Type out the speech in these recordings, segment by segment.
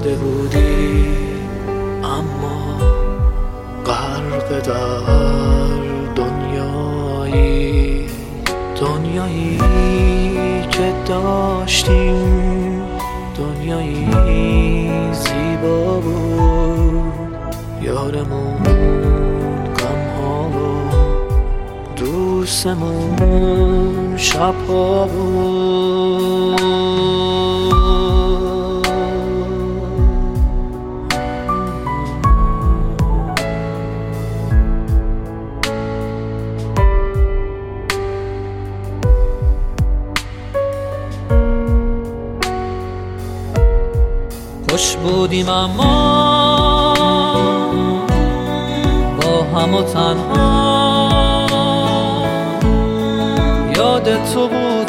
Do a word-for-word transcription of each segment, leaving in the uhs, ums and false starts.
ساده بودی اما غرق در دنیایی، دنیایی که داشتیم، دنیایی زیبا بود. یارمون غم‌ها و دوستمون شب‌ها بود. خوش بودیم اما با هم و تنها، یاد تو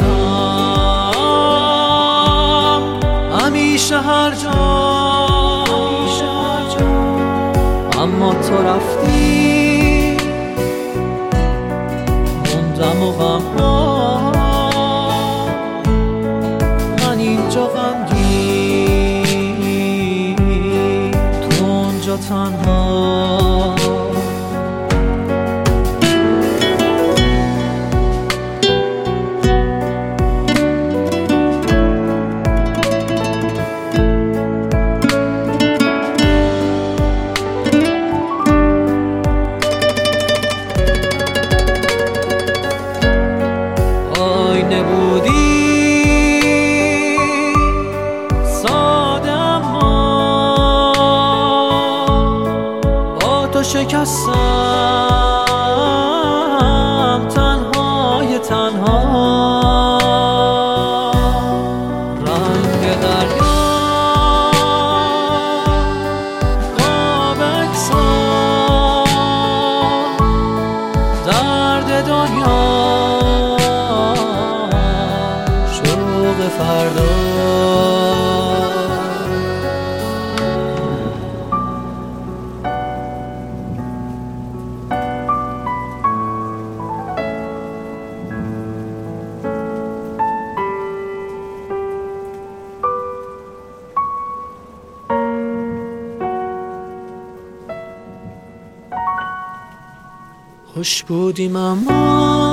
بودم همیشه هر جا، اما تو رفتی موندم و غم‌ها، من اینجا غمگین تو اونجا تنها. نبودی ساده اما با تو شکستم تنهای تنها. رنگ دریا خواب اکسان، درد دنیا فردا. خوش بودیم اما